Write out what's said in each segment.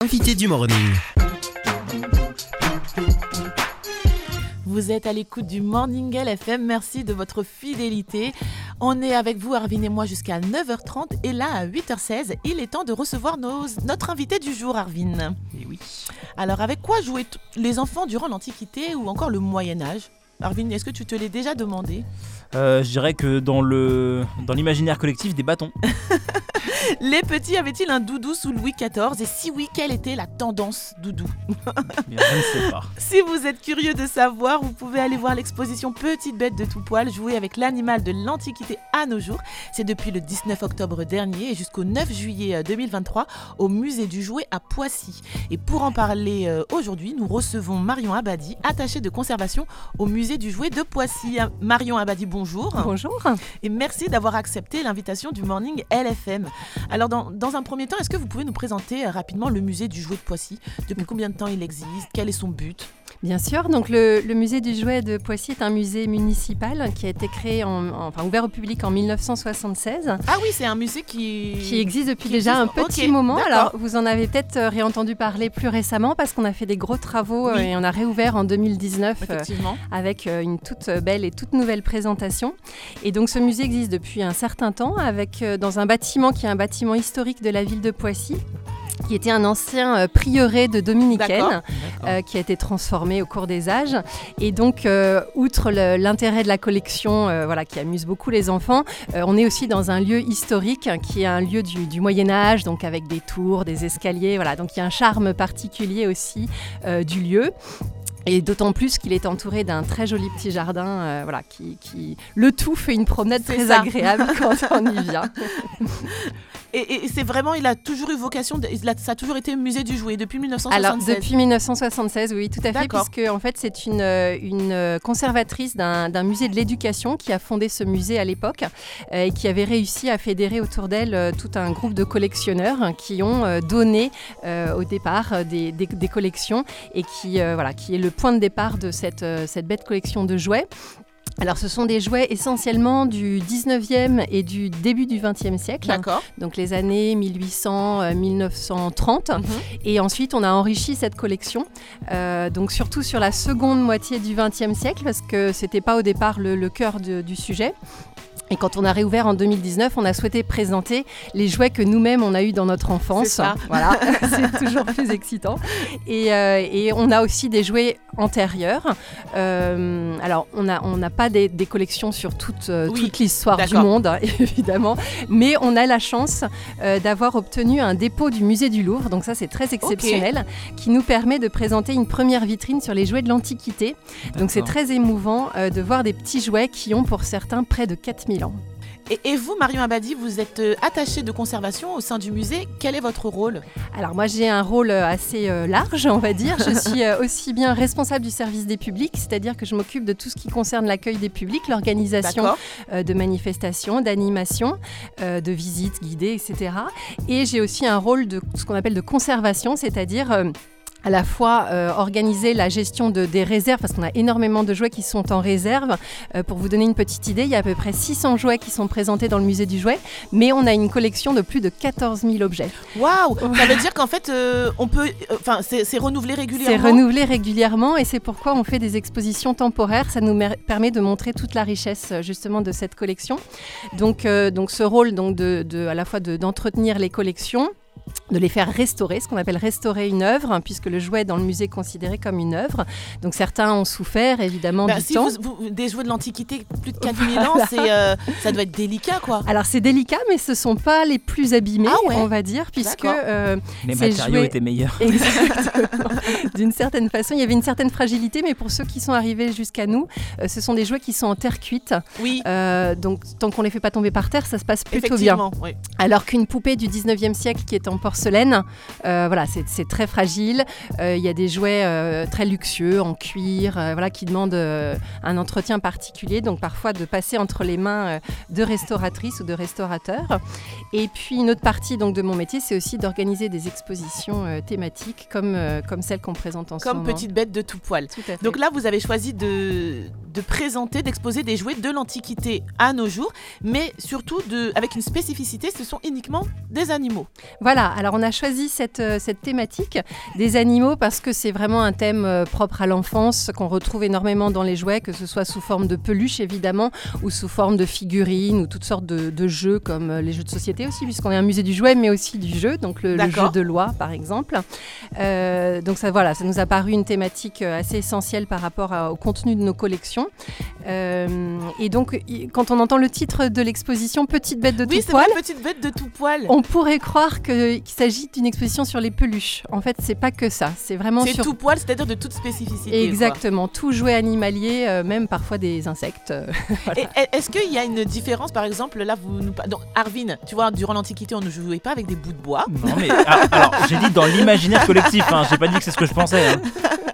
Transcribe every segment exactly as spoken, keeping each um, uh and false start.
Invité du morning. Vous êtes à l'écoute du Morning L F M, merci de votre fidélité. On est avec vous, Arvin et moi, jusqu'à neuf heures trente. Et là, à huit heures seize, il est temps de recevoir nos, notre invité du jour, Arvin. Et oui. Alors, avec quoi jouaient t- les enfants durant l'Antiquité ou encore le Moyen-Âge ? Arvin, est-ce que tu te l'es déjà demandé ? Euh, je dirais que dans, le, dans l'imaginaire collectif, des bâtons. Les petits avaient-ils un doudou sous Louis quatorze ? Et si oui, quelle était la tendance doudou ? Bien, je ne sais pas. Si vous êtes curieux de savoir, vous pouvez aller voir l'exposition Petite bête de tout poil, jouer avec l'animal de l'Antiquité à nos jours. C'est depuis le dix-neuf octobre dernier et jusqu'au neuf juillet deux mille vingt-trois au musée du jouet à Poissy. Et pour en parler euh, aujourd'hui, nous recevons Marion Abadi, attachée de conservation au musée du jouet de Poissy. Marion Abadi, bonjour. Bonjour. Et merci d'avoir accepté l'invitation du Morning L F M. Alors, dans, dans un premier temps, est-ce que vous pouvez nous présenter euh, rapidement le musée du jouet de Poissy ? Depuis combien de temps il existe ? Quel est son but ? Bien sûr, donc le, le musée du jouet de Poissy est un musée municipal qui a été créé, en, en, enfin ouvert au public en mille neuf cent soixante-seize. Ah oui, c'est un musée qui... Qui existe depuis qui déjà existe. un petit Okay, moment. d'accord. Alors, vous en avez peut-être euh, réentendu parler plus récemment parce qu'on a fait des gros travaux euh, Oui. et on a réouvert en deux mille dix-neuf euh, Effectivement. avec euh, une toute belle et toute nouvelle présentation. Et donc, ce musée existe depuis un certain temps avec, euh, dans un bâtiment qui est un bâtiment historique de la ville de Poissy, qui était un ancien euh, prieuré de dominicaines, D'accord. euh, qui a été transformé au cours des âges. Et donc, euh, outre le- l'intérêt de la collection, euh, voilà, qui amuse beaucoup les enfants, euh, on est aussi dans un lieu historique, hein, qui est un lieu du, du Moyen-Âge, donc avec des tours, des escaliers. Voilà. Donc, il y a un charme particulier aussi euh, du lieu. Et d'autant plus qu'il est entouré d'un très joli petit jardin, euh, voilà, qui, qui... Le tout fait une promenade C'est très ça. agréable quand on y vient. Et, et c'est vraiment, il a toujours eu vocation, de- il a- ça a toujours été musée du jouet depuis mille neuf cent Alors, soixante-seize. depuis mille neuf cent soixante-seize, oui, tout à fait, D'accord. puisque en fait, c'est une, euh, une euh, conservatrice d'un, d'un musée de l'éducation qui a fondé ce musée à l'époque euh, et qui avait réussi à fédérer autour d'elle euh, tout un groupe de collectionneurs hein, qui ont euh, donné euh, au départ euh, des, des- des collections et qui, euh, voilà, qui est le point de départ de cette, euh, cette belle collection de jouets. Alors, ce sont des jouets essentiellement du dix-neuvième et du début du vingtième siècle, hein, D'accord. donc les années mille huit cents à mille neuf cent trente. Mhm. Et ensuite, on a enrichi cette collection, euh, donc surtout sur la seconde moitié du vingtième siècle, parce que ce n'était pas au départ le, le cœur de- du sujet. Et quand on a réouvert en deux mille dix-neuf, on a souhaité présenter les jouets que nous-mêmes on a eus dans notre enfance. C'est ça. Voilà, c'est toujours plus excitant. Et, euh, et on a aussi des jouets antérieurs. Euh, alors, on n'a on n'a pas des, des collections sur toute, euh, Oui, toute l'histoire du d'accord. monde, hein, évidemment, mais on a la chance euh, d'avoir obtenu un dépôt du musée du Louvre, donc ça c'est très exceptionnel, qui nous permet de présenter une première vitrine sur les jouets de l'Antiquité. Donc c'est D'accord. très émouvant euh, de voir des petits jouets qui ont pour certains près de quatre mille ans. Et, et vous, Marion Abadi, vous êtes euh, attachée de conservation au sein du musée. Quel est votre rôle ? Alors moi j'ai un rôle euh, assez euh, large, on va dire. Je suis euh, aussi bien responsable du service des publics, c'est-à-dire que je m'occupe de tout ce qui concerne l'accueil des publics, l'organisation D'accord. euh, de manifestations, d'animations, euh, de visites guidées, et cetera. Et j'ai aussi un rôle de ce qu'on appelle de conservation, c'est-à-dire euh, à la fois euh, organiser la gestion de, des réserves, parce qu'on a énormément de jouets qui sont en réserve. Euh, pour vous donner une petite idée, il y a à peu près six cents jouets qui sont présentés dans le musée du jouet, mais on a une collection de plus de quatorze mille objets. Waouh ! Ça veut dire qu'en fait, euh, on peut, enfin, c'est, c'est renouvelé régulièrement. C'est renouvelé régulièrement et c'est pourquoi on fait des expositions temporaires. Ça nous mer- permet de montrer toute la richesse euh, justement de cette collection. Donc, euh, donc ce rôle donc de, de, à la fois de, d'entretenir les collections, de les faire restaurer, ce qu'on appelle restaurer une œuvre, hein, puisque le jouet dans le musée est considéré comme une œuvre. Donc certains ont souffert évidemment Bah, du si temps. vous, vous- des jouets de l'Antiquité, plus de quatre mille ans, c'est, euh, ça doit être délicat, quoi. Alors c'est délicat, mais ce ne sont pas les plus abîmés, Ah ouais. on va dire, puisque D'accord. euh, Les ces matériaux jouets- étaient meilleurs. Exactement. D'une certaine façon, il y avait une certaine fragilité, mais pour ceux qui sont arrivés jusqu'à nous, euh, ce sont des jouets qui sont en terre cuite. Oui, Euh, donc tant qu'on les fait pas tomber par terre, ça se passe plutôt bien. effectivement. Oui. Alors qu'une poupée du dix-neuvième siècle qui est en porcelaine, euh, voilà, c'est, c'est très fragile. Euh, Il y a des jouets euh, très luxueux en cuir, euh, voilà, qui demandent euh, un entretien particulier. Donc parfois de passer entre les mains euh, de restauratrices ou de restaurateurs. Et puis une autre partie donc de mon métier, c'est aussi d'organiser des expositions euh, thématiques comme euh, comme celles qu'on présente en ce Comme moment. petite bête de tout poil. Tout à fait. Donc là, vous avez choisi de, de présenter, d'exposer des jouets de l'Antiquité à nos jours, mais surtout de, avec une spécificité, ce sont uniquement des animaux. Voilà, Voilà, alors on a choisi cette, euh, cette thématique des animaux parce que c'est vraiment un thème euh, propre à l'enfance qu'on retrouve énormément dans les jouets, que ce soit sous forme de peluche évidemment ou sous forme de figurines ou toutes sortes de, de jeux comme euh, les jeux de société aussi, puisqu'on est un musée du jouet mais aussi du jeu, donc le, le jeu de loi par exemple. Euh, donc ça, voilà, ça nous a paru une thématique assez essentielle par rapport à, au contenu de nos collections. Euh, et donc y, quand on entend le titre de l'exposition Petite bête de oui, tout poil, vrai, Petite bête de tout poil, on pourrait croire que, qu'il s'agit d'une exposition sur les peluches. En fait, c'est pas que ça. C'est vraiment c'est sur tout poil, c'est-à-dire de toute spécificité. Exactement, quoi. Tout jouet animalier, euh, même parfois des insectes. Euh, voilà. Et, est-ce qu'il y a une différence, par exemple, là, vous nous donc, Arvin, tu vois, durant l'Antiquité, on ne jouait pas avec des bouts de bois. Non, mais ah, alors, j'ai dit dans l'imaginaire collectif, hein, j'ai pas dit que c'est ce que je pensais. Hein.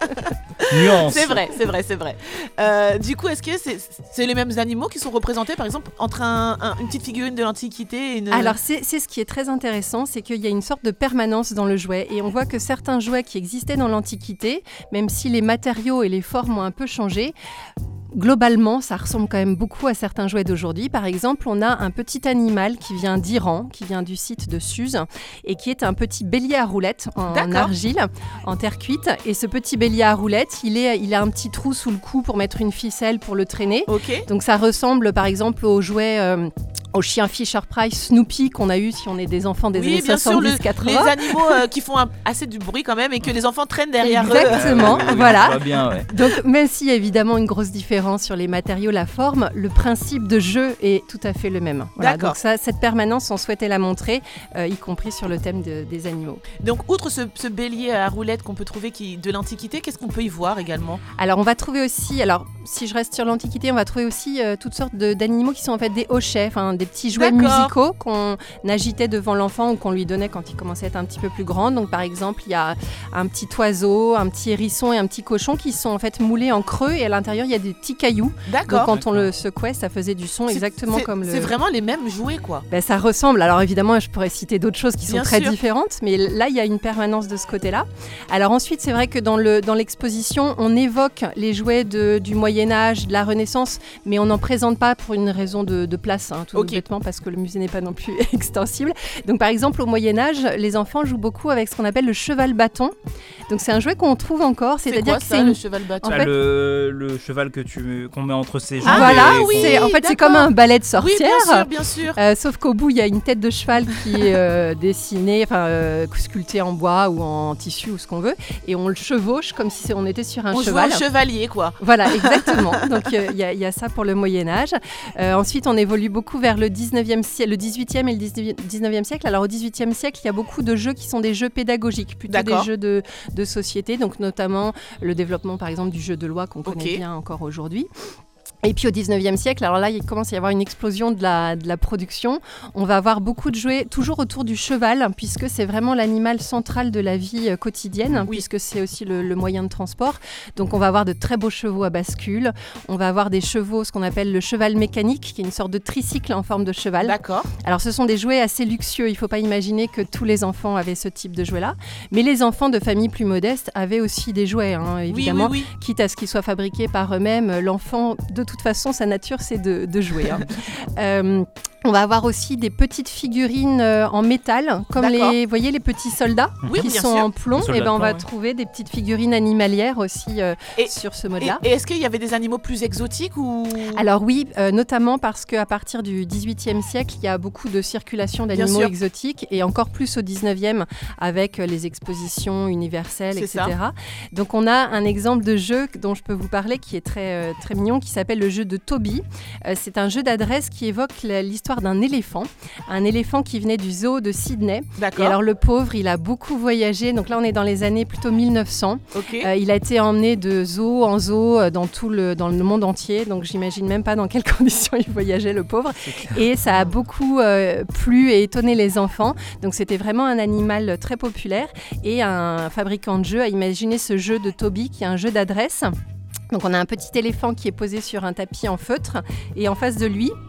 Nuance. C'est vrai, c'est vrai, c'est vrai. Euh, du coup, est-ce que c'est, c'est les mêmes animaux qui sont représentés, par exemple, entre un, un, une petite figurine de l'Antiquité et une... Alors, c'est, c'est ce qui est très intéressant, c'est qu'il y a une sorte de permanence dans le jouet. Et on voit que certains jouets qui existaient dans l'Antiquité, même si les matériaux et les formes ont un peu changé, globalement, ça ressemble quand même beaucoup à certains jouets d'aujourd'hui. Par exemple, on a un petit animal qui vient d'Iran, qui vient du site de Suse, et qui est un petit bélier à roulettes en, en argile, en terre cuite. Et ce petit bélier à roulettes, il, est, il a un petit trou sous le cou pour mettre une ficelle pour le traîner. Okay. Donc ça ressemble par exemple au jouet... Euh, au chien Fisher-Price Snoopy qu'on a eu si on est des enfants des oui, années soixante-dix quatre-vingts. Les animaux euh, qui font un, assez du bruit quand même et que les enfants traînent derrière Exactement, eux. Exactement, voilà. Ça va bien, ouais. Donc même s'il y a évidemment une grosse différence sur les matériaux, la forme, le principe de jeu est tout à fait le même. Voilà, D'accord. Donc ça, cette permanence, on souhaitait la montrer, euh, y compris sur le thème de, des animaux. Donc outre ce, ce bélier à roulettes qu'on peut trouver qui, de l'Antiquité, qu'est-ce qu'on peut y voir également ? Alors on va trouver aussi, alors si je reste sur l'Antiquité, on va trouver aussi euh, toutes sortes de, d'animaux qui sont en fait des hochets, des petits jouets D'accord. musicaux qu'on agitait devant l'enfant ou qu'on lui donnait quand il commençait à être un petit peu plus grand. Donc par exemple, il y a un petit oiseau, un petit hérisson et un petit cochon qui sont en fait moulés en creux et à l'intérieur il y a des petits cailloux. D'accord. Donc quand D'accord. on le secouait, ça faisait du son c'est, exactement c'est, comme le... C'est vraiment les mêmes jouets quoi. Ben, ça ressemble. Alors évidemment, je pourrais citer d'autres choses qui sont Bien très sûr. différentes, mais là il y a une permanence de ce côté-là. Alors ensuite, c'est vrai que dans, le, dans l'exposition, on évoque les jouets de, du Moyen-Âge, de la Renaissance, mais on n'en présente pas pour une raison de, de place, hein, tout okay. bêtement, parce que le musée n'est pas non plus extensible. Donc par exemple, au Moyen-Âge, les enfants jouent beaucoup avec ce qu'on appelle le cheval-bâton. Donc c'est un jouet qu'on trouve encore, c'est c'est-à-dire quoi, que ça, c'est le une... cheval bâton. En Bah, fait... le, le cheval que tu, qu'on met entre ses jambes. Ah, voilà, et oui, qu'on- c'est, en fait d'accord. c'est comme un balai de sorcière. Oui, bien sûr, bien sûr. Euh, sauf qu'au bout, il y a une tête de cheval qui est euh, dessinée, enfin euh, sculptée en bois ou en tissu ou ce qu'on veut, et on le chevauche comme si on était sur un On cheval. joue au chevalier quoi. Voilà, exactement. Donc il euh, y, y a ça pour le Moyen-Âge. Euh, ensuite, on évolue beaucoup vers le dix-neuvième siècle, le dix-huitième et le dix-neuvième siècle. Alors au dix-huitième siècle, il y a beaucoup de jeux qui sont des jeux pédagogiques, plutôt D'accord. des jeux de, de société, donc notamment le développement par exemple du jeu de loi qu'on connaît Okay. bien encore aujourd'hui. Et puis au dix-neuvième siècle, alors là, il commence à y avoir une explosion de la, de la production. On va avoir beaucoup de jouets, toujours autour du cheval, puisque c'est vraiment l'animal central de la vie euh, quotidienne, Oui. puisque c'est aussi le, le moyen de transport. Donc on va avoir de très beaux chevaux à bascule. On va avoir des chevaux, ce qu'on appelle le cheval mécanique, qui est une sorte de tricycle en forme de cheval. D'accord. Alors ce sont des jouets assez luxueux, il ne faut pas imaginer que tous les enfants avaient ce type de jouets-là. Mais les enfants de familles plus modestes avaient aussi des jouets, hein, évidemment. Oui, oui, oui. Quitte à ce qu'ils soient fabriqués par eux-mêmes, l'enfant, de toute façon, sa nature, c'est de, de jouer. Hein. euh, on va avoir aussi des petites figurines euh, en métal, comme D'accord. les, vous voyez, les petits soldats Oui, qui bien sont sûr. en plomb. Les soldats Et ben, on de va plomb, ouais. trouver des petites figurines animalières aussi euh, Et- sur ce Et, mode-là. et est-ce qu'il y avait des animaux plus exotiques ou... Alors oui, euh, notamment parce qu'à partir du dix-huitième siècle, il y a beaucoup de circulation Bien d'animaux sûr. exotiques et encore plus au dix-neuvième avec euh, les expositions universelles, C'est et cetera. ça. Donc on a un exemple de jeu dont je peux vous parler qui est très, euh, très mignon, qui s'appelle le jeu de Toby. Euh, c'est un jeu d'adresse qui évoque la- l'histoire d'un éléphant, un éléphant qui venait du zoo de Sydney. Et D'accord. alors le pauvre, il a beaucoup voyagé, donc là on est dans les années plutôt mille neuf cents. Ok. Euh, il a été emmené de zoo en zoo euh, dans tout le, dans le monde entier, donc j'imagine même pas dans quelles conditions il voyageait, le pauvre. Et ça a beaucoup euh, plu et étonné les enfants. Donc c'était vraiment un animal très populaire. Et un fabricant de jeux a imaginé ce jeu de Toby, qui est un jeu d'adresse. Donc on a un petit éléphant qui est posé sur un tapis en feutre, et en face de lui,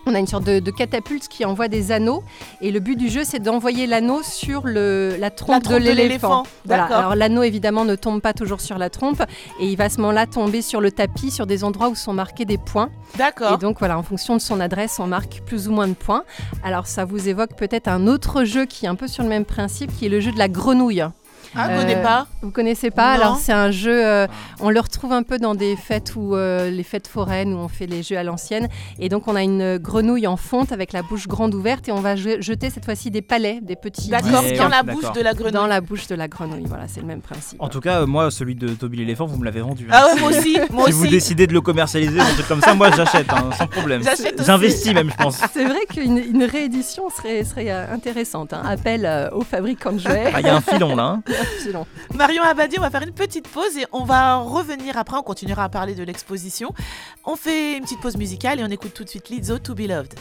On a une sorte de, de catapulte qui envoie des anneaux et le but du jeu c'est d'envoyer l'anneau sur le, la, trompe la trompe de de l'éléphant. l'éléphant. Voilà. D'accord. Alors l'anneau évidemment ne tombe pas toujours sur la trompe et il va à ce moment-là tomber sur le tapis, sur des endroits où sont marqués des points. D'accord. Et donc voilà, en fonction de son adresse, on marque plus ou moins de points. Alors ça vous évoque peut-être un autre jeu qui est un peu sur le même principe, qui est le jeu de la grenouille. Ah, je connais pas. Vous connaissez pas? Non. Alors c'est un jeu, euh, on le retrouve un peu dans des fêtes où euh, les fêtes foraines où on fait les jeux à l'ancienne. Et donc on a une grenouille en fonte avec la bouche grande ouverte et on va je- jeter cette fois-ci des palets, des petits D'accord, Ouais, disques dans la d'accord. bouche de la grenouille. dans la bouche de la grenouille. Voilà, c'est le même principe. En tout cas, euh, moi, celui de Toby l'éléphant, vous me l'avez vendu. hein. Ah ouais, moi aussi, moi Si vous aussi. décidez de le commercialiser, un truc comme ça, moi j'achète, hein, sans problème. J'achète aussi. J'investis même, je pense. C'est vrai qu'une une réédition serait, serait euh, intéressante. Hein. Appel euh, aux fabricants de jouets. Ah, il y a un filon là. hein. Absolument. Marion Abadi, on va faire une petite pause et on va revenir après, on continuera à parler de l'exposition. On fait une petite pause musicale et on écoute tout de suite Lizzo, To Be Loved.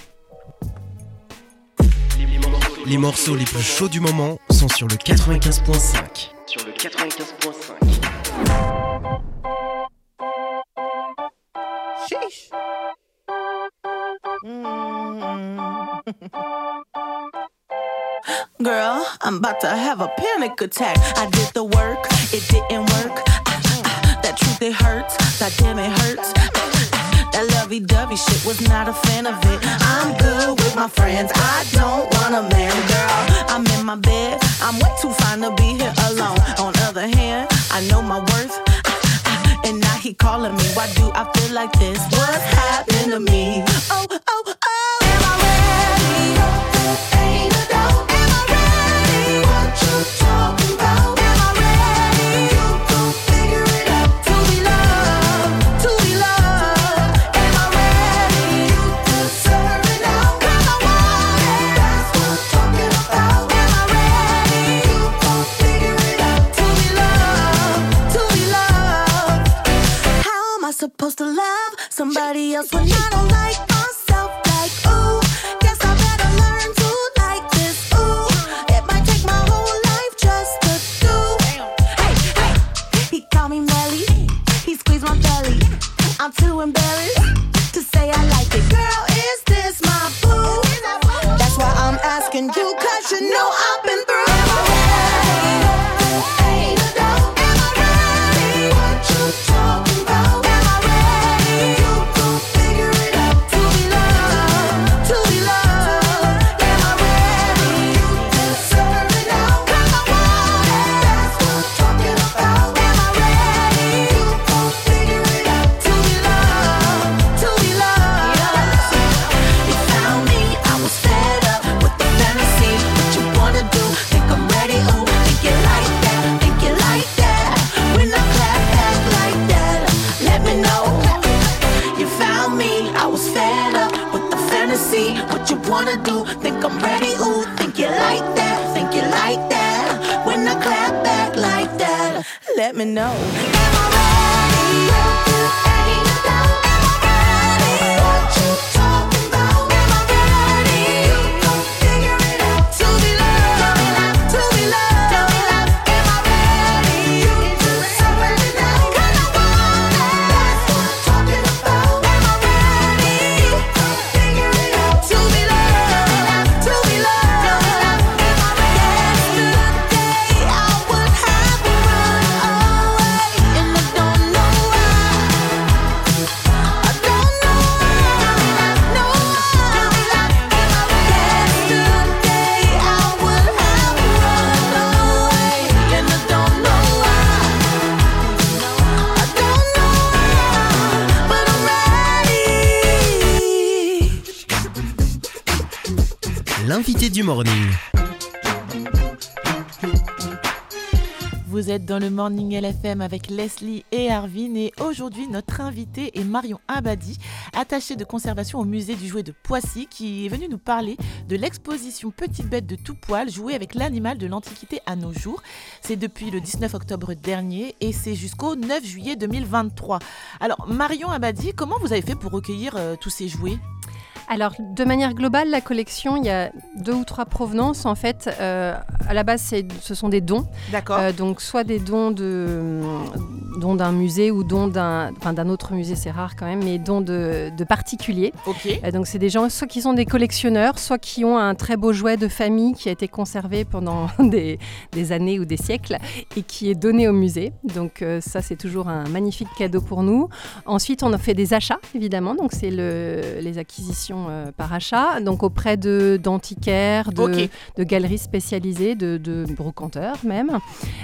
Les morceaux les plus chauds du moment sont sur le quatre-vingt-quinze virgule cinq. Sur le quatre-vingt-quinze virgule cinq. Girl, I'm about to have a panic attack. I did the work, it didn't work. Ah, ah, ah, that truth, it hurts. That damn, it hurts. Ah, ah, that lovey-dovey shit, was not a fan of it. I'm good with my friends, I don't want a man, girl. I'm in my bed, I'm way too fine to be here alone. On other hand, I know my worth. Ah, ah, and now he calling me, why do I feel like this? What's happened to me? Oh, oh, oh. Am I ready? Ain't a doubt. Am I ready? What you talking about? Am I ready? You gon' figure it out. To be loved, to be loved. Am I ready? You deserve it now. 'Cause I want it. That's what I'm talking about. Am I ready? You gon' figure it out. To be loved, to be loved. How am I supposed to love somebody else when I don't like myself? Like, ooh, guess I better learn to like this. Ooh, it might take my whole life just to do. Hey, hey, he called me Melly, he squeezed my belly. I'm too embarrassed to say I like it. Girl, is this my boo? That's why I'm asking you, 'cause you know I've been through. Am I ready? Ain't a doubt. Am I ready? What you talking about? Am I ready? You gon' figure it out. To be loved, to be loved. Am I ready? You deserve it now. 'Cause I want it. That's what I'm talking about. Am I ready? You gon' figure it out. To be loved, to be loved. You found me, I was fed up with the fantasy. What you wanna do? Think I'm ready? Ooh, think you like that? Think you like that? When I clap back like that, let me know. You found me, I was fed up with the fantasy. What you wanna do? Think I'm ready? Ooh, think you like that? Think you like that? When I clap back like that, let me know. Am I ready? Ain't a doubt. Am I ready? What you talking about? Am I ready? You gon' figure it out. To be loved, to be loved. Am I ready? You deserve it now. 'Cause I want it. That's what I'm talking about. Am I ready? You gon' figure it out. To be loved, to be loved. Am I ready? Yesterday I would have run away, and I don't know why. I don't know why. No why. Yesterday I would have run away, and I don't know why. I don't know why, but I'm ready. L'invité du morning. Vous êtes dans le Morning L F M avec Leslie et Arvin et aujourd'hui notre invité est Marion Abadi, attachée de conservation au musée du jouet de Poissy qui est venue nous parler de l'exposition Petite bête de tout poil, jouer avec l'animal de l'Antiquité à nos jours. C'est depuis le dix-neuf octobre dernier et c'est jusqu'au neuf juillet deux mille vingt-trois. Alors Marion Abadi, comment vous avez fait pour recueillir euh, tous ces jouets ? Alors, de manière globale, la collection, il y a deux ou trois provenances. En fait, euh, à la base, c'est, ce sont des dons. D'accord. Euh, donc, soit des dons, de, dons d'un musée ou dons d'un, enfin, d'un autre musée, c'est rare quand même, mais dons de, de particuliers. Ok. Euh, donc, c'est des gens, soit qui sont des collectionneurs, soit qui ont un très beau jouet de famille qui a été conservé pendant des, des années ou des siècles et qui est donné au musée. Donc, euh, ça, c'est toujours un magnifique cadeau pour nous. Ensuite, on a fait des achats, évidemment. Donc, c'est le, les acquisitions euh, par achat. Donc, auprès de, d'antiquaires, de, Ok. de galeries spécialisées, de, de brocanteurs même.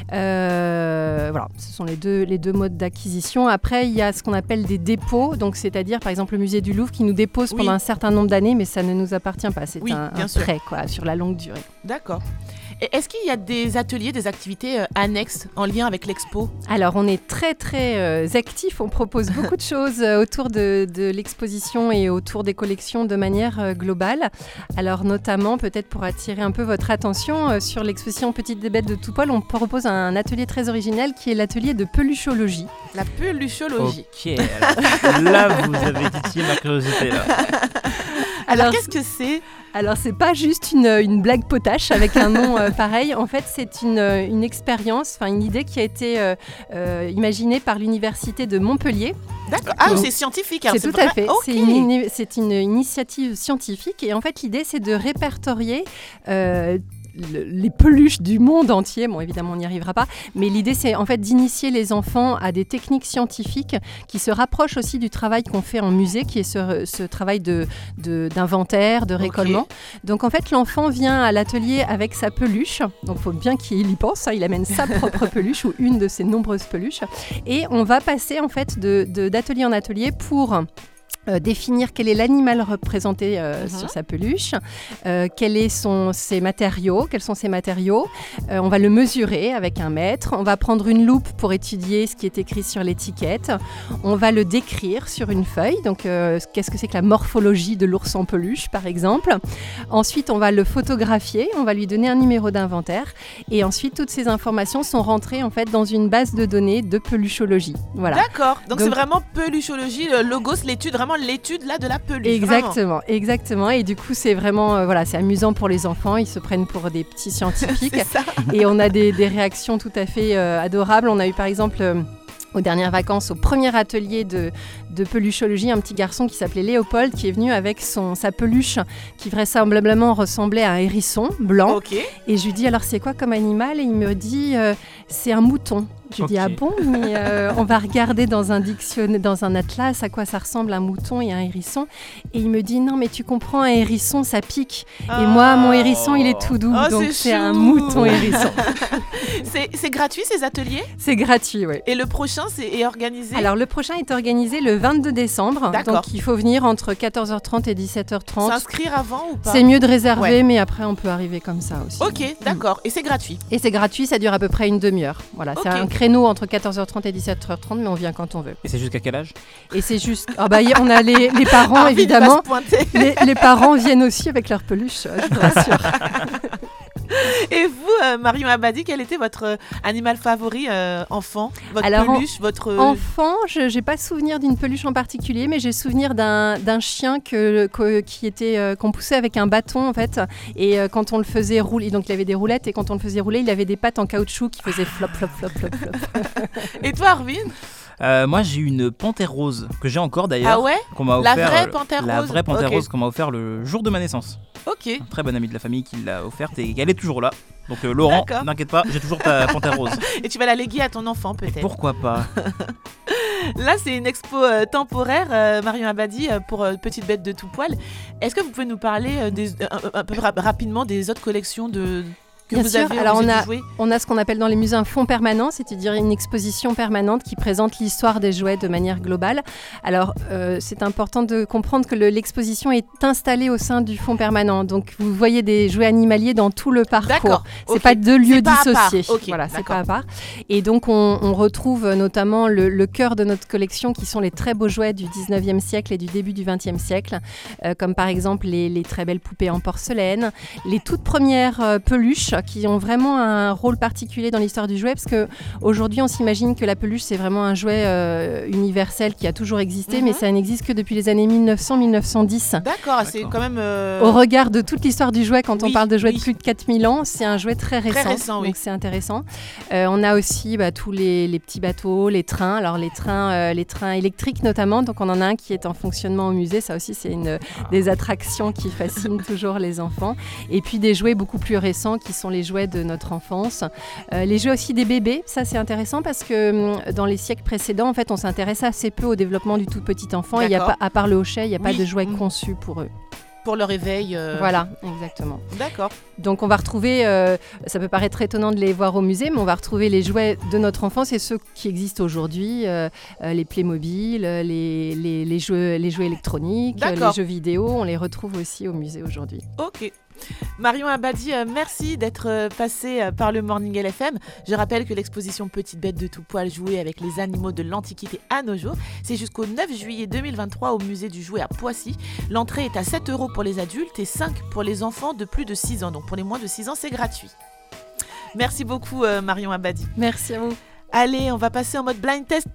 Euh, voilà, ce sont les deux, les deux modes d'acquisition. Après, il y a ce qu'on appelle des dépôts. Donc, c'est-à-dire, par exemple, le musée du Louvre qui nous dépose Oui. pendant un certain nombre d'années, mais ça ne nous appartient pas. C'est Oui, un, bien un sûr. prêt, quoi, sur la longue durée. D'accord. Et est-ce qu'il y a des ateliers, des activités euh, annexes en lien avec l'expo? Alors, on est très, très euh, actifs. On propose beaucoup de choses euh, autour de, de l'exposition et autour des collections de manière euh, globale. Alors, notamment, peut-être pour attirer un peu votre attention, euh, sur l'exposition Petites Bêtes de Toupol, on propose un atelier très original qui est l'atelier de peluchologie. La peluchologie. Ok, alors, là vous avez titillé ma curiosité là. Alors, Alors, qu'est-ce que c'est? Alors, c'est pas juste une, une blague potache avec un nom euh, pareil. En fait, c'est une, euh, une expérience, enfin une idée qui a été euh, euh, imaginée par l'université de Montpellier. D'accord. Ah, Donc, c'est scientifique. hein, C'est tout vrai? à fait. Ok. C'est, une, ini- c'est une initiative scientifique. Et en fait, l'idée, c'est de répertorier euh, le- les peluches du monde entier. Bon, évidemment, on n'y arrivera pas. Mais l'idée, c'est en fait d'initier les enfants à des techniques scientifiques qui se rapprochent aussi du travail qu'on fait en musée, qui est ce, ce travail de, de- d'inventaire, de récollement. Donc, en fait, l'enfant vient à l'atelier avec sa peluche. Donc, il faut bien qu'il y pense. hein. Il amène sa propre peluche ou une de ses nombreuses peluches. Et on va passer, en fait, de, de- d'atelier en atelier pour euh, définir quel est l'animal représenté euh, Mhm. sur sa peluche, euh, quels est son, ses matériaux, quels sont ses matériaux. Euh, on va le mesurer avec un mètre. On va prendre une loupe pour étudier ce qui est écrit sur l'étiquette. On va le décrire sur une feuille. Donc, euh, qu'est-ce que c'est que la morphologie de l'ours en peluche, par exemple. Ensuite, on va le photographier. On va lui donner un numéro d'inventaire. Et ensuite, toutes ces informations sont rentrées en fait dans une base de données de peluchologie. Voilà. D'accord. Donc, Donc- c'est vraiment peluchologie, le logos, l'étude, vraiment l'étude là de la peluche. vraiment. Exactement, exactement. Et du coup, c'est vraiment, euh, voilà, c'est amusant pour les enfants. Ils se prennent pour des petits scientifiques. C'est ça. Et on a des, des réactions tout à fait euh, adorables. On a eu par exemple euh, aux dernières vacances, au premier atelier de, de peluchologie, un petit garçon qui s'appelait Léopold qui est venu avec son, sa peluche qui vraisemblablement ressemblait à un hérisson blanc. Ok. Et je lui dis alors c'est quoi comme animal? Et il me dit euh, c'est un mouton. Je lui dis Ok. ah bon, mais euh, on va regarder dans un dictionnaire, dans un atlas à quoi ça ressemble un mouton et un hérisson. Et il me dit non mais tu comprends, un hérisson ça pique. Et moi mon hérisson il est tout doux, Oh, donc c'est c'est un chou. mouton hérisson. C'est c'est gratuit ces ateliers? C'est gratuit, oui. Et le prochain c'est est organisé? Alors le prochain est organisé le vingt-deux décembre, D'accord. donc il faut venir entre quatorze heures trente et dix-sept heures trente. S'inscrire avant ou pas? C'est mieux de réserver, Ouais. mais après on peut arriver comme ça aussi. Ok, d'accord. Et c'est gratuit. Et c'est gratuit, ça dure à peu près une demi-heure. Voilà, c'est Ok. un créneau entre quatorze heures trente et dix-sept heures trente, mais on vient quand on veut. Et c'est jusqu'à quel âge? Et c'est juste, ah bah y- on a les, les parents Arvin, il va évidemment. se pointer. Les, les parents viennent aussi avec leurs peluches, euh, je vous rassure. Et vous, euh, Marion Abadi, quel était votre euh, animal favori euh, enfant? Votre Alors, en- peluche, votre... Enfant, je n'ai pas souvenir d'une peluche en particulier, mais j'ai souvenir d'un, d'un chien que, que- qui était, euh, qu'on poussait avec un bâton en fait. Et euh, quand on le faisait rouler, donc il avait des roulettes, et quand on le faisait rouler, il avait des pattes en caoutchouc qui faisaient flop, flop, flop, flop, flop. Et toi, Arvin? Euh, Moi j'ai eu une panthère rose que j'ai encore d'ailleurs. Ah ouais? Qu'on m'a La offert, vraie euh, panthère La rose vraie panthère Ok. rose qu'on m'a offert le jour de ma naissance. Ok. Un très bon ami de la famille qui l'a offerte et elle est toujours là. Donc euh, Laurent, D'accord. n'inquiète pas, j'ai toujours ta panthère rose. Et tu vas la léguer à ton enfant peut-être. Pourquoi pas? Là, c'est une expo euh, temporaire, euh, Marion Abadi, euh, pour euh, Petites Bêtes de tout poil. Est-ce que vous pouvez nous parler euh, des, un, un peu ra- rapidement des autres collections de... que Bien vous sûr. avez au Alors, musée on a- du jouet? On a ce qu'on appelle dans les musées un fonds permanent, c'est-à-dire une exposition permanente qui présente l'histoire des jouets de manière globale. Alors, euh, c'est important de comprendre que le- l'exposition est installée au sein du fonds permanent. Donc, vous voyez des jouets animaliers dans tout le parcours. D'accord. C'est ok. pas deux lieux C'est pas à part. dissociés. Ok, Voilà, c'est d'accord. pas à part. Et donc, on, on retrouve notamment le, le cœur de notre collection, qui sont les très beaux jouets du dix-neuvième siècle et du début du vingtième siècle, euh, comme par exemple les, les très belles poupées en porcelaine, les toutes premières euh, peluches qui ont vraiment un rôle particulier dans l'histoire du jouet, parce qu'aujourd'hui, on s'imagine que la peluche, c'est vraiment un jouet euh, universel qui a toujours existé, mm-hmm. mais ça n'existe que depuis les années mille neuf cents à mille neuf cent dix. D'accord, D'accord. c'est quand même... Euh... Au regard de toute l'histoire du jouet, quand oui, on parle de jouets oui. de plus de quatre mille ans, c'est un jouet très récent, très récent donc oui. c'est intéressant. Euh, on a aussi bah, tous les, les petits bateaux, les trains, alors les trains, euh, les trains électriques notamment, donc on en a un qui est en fonctionnement au musée, ça aussi c'est une, des attractions qui fascinent toujours les enfants. Et puis des jouets beaucoup plus récents qui sont les jouets de notre enfance. Euh, les jouets aussi des bébés, ça c'est intéressant parce que dans les siècles précédents, en fait, on s'intéresse assez peu au développement du tout petit enfant. Il y a pas, à part le hochet, il n'y a oui. pas de jouets mmh. conçus pour eux. Pour leur éveil. Euh... Voilà, exactement. D'accord. Donc on va retrouver, euh, ça peut paraître étonnant de les voir au musée, mais on va retrouver les jouets de notre enfance et ceux qui existent aujourd'hui, euh, euh, les Playmobil, les, les, les, jeux, les jeux électroniques, D'accord. les jeux vidéo, on les retrouve aussi au musée aujourd'hui. Ok. Marion Abadi, euh, merci d'être euh, passée euh, par le Morning L F M. Je rappelle que l'exposition Petite bête de tout poil jouée avec les animaux de l'Antiquité à nos jours, c'est jusqu'au neuf juillet deux mille vingt-trois au musée du jouet à Poissy. L'entrée est à sept euros pour les adultes et cinq pour les enfants de plus de six ans. Donc pour les moins de six ans, c'est gratuit. Merci beaucoup euh, Marion Abadi. Merci à vous. Allez, on va passer en mode blind test